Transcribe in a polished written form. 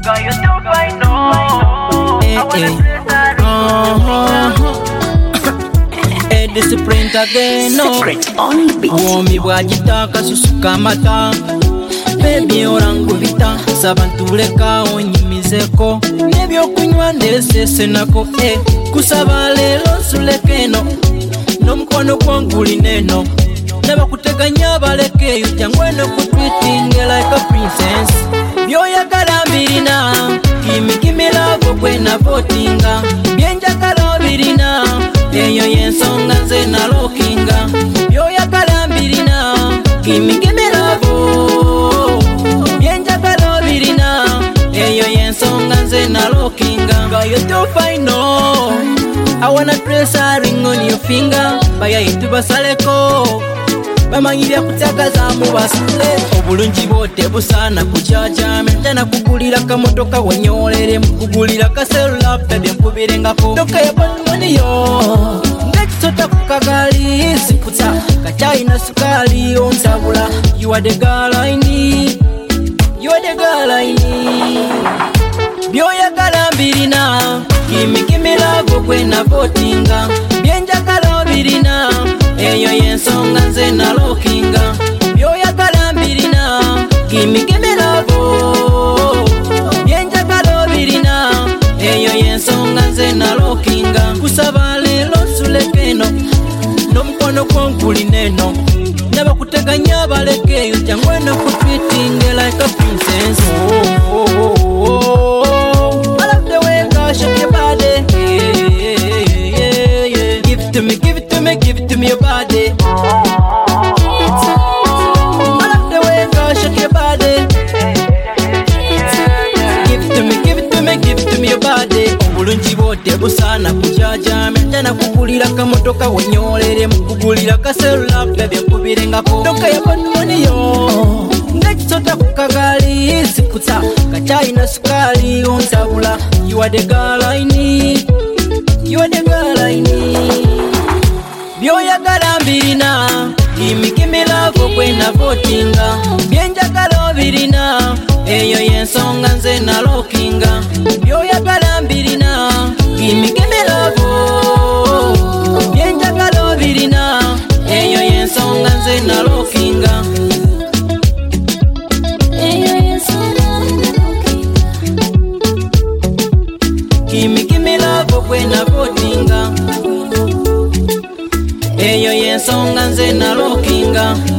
Got you so fine, no. I wanna Discipline again, no. Secret on the beat. Uomi bwagitaka susuka mata. Baby orangubita sabantuleka onyimizeko. Nebyokunywa ndesese nako kusaba lelo sulekeno. Nomukono gwanguli neno. Nebakuteganya balekeyo jangweno kutweeting like a princess. Byoyagala mbirina Give me love kwena votinga. Byenjagala mbirina eyo yensonga nze nalokinga. Byoyagala mbirina Give me love. Byenjagala mbirina eyo yensonga nze nalokinga. Girl, you too fine, no. I wanna press a ring on your finger. Baya itu basaleko bamanyirya kutagaza mu basule. Obulungi bote busana kuchacha. Mentana kugulira kamotoka wenyolere. Mukugulira kaselula baby nkubirengako. Doka ya banmoni yo ndekisota kukagali. Sikuta kachai na sukali onsabula. You are the girl I need. You are the girl I need. Byoyagala mbirina Give me love kwena votinga. Byenjagala mbirina eyo yensonga nze nalokinga. Byoyagala mbirina Give me love. Byenjagala mbirina eyo yensonga nze nalokinga. Kusaba lelo sulekeno nomukono gwanguli neno. Nebakuteganya balekeyo jangweno kutweeting like a princess. I love the way God shake your body. Give it to me, give it to me, give it to me your body. I love the way God shake your body. Give it to me, give it to me, give it to me your body. Obulungi bote busana kuchacha. Mentana kugulira kamotoka wenyolere. Mukugulira kaselula baby nkubirengako. Doka ya banmoni yo ndekisota kukagali. Sikuta kachai na sukali onsabula. You are the girl I need. You are the girl I need. Byoyagala mbirina Give me love kwena votinga. Byenjagala mbirina eyo yensonga nze nalokinga. Byoyagala mbirina Give me love. Byenjagala mbirina eyo yensonga nze nalokinga. Give me love kwena votinga. Eyo yensonga nze nalokinga.